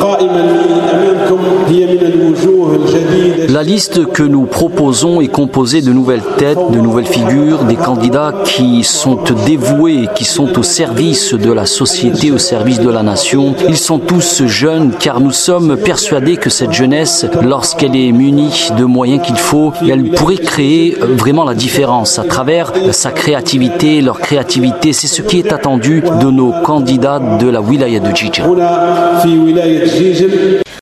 La liste que nous proposons est composée de nouvelles têtes, de nouvelles figures, des candidats qui sont dévoués, qui sont au service de la société, au service de la nation. Ils sont tous jeunes car nous sommes persuadés que cette jeunesse, lorsqu'elle est munie de moyens qu'il faut, elle pourrait créer vraiment la différence à travers sa créativité, leur créativité. C'est ce qui est attendu de nos candidats de la wilaya de Jijel.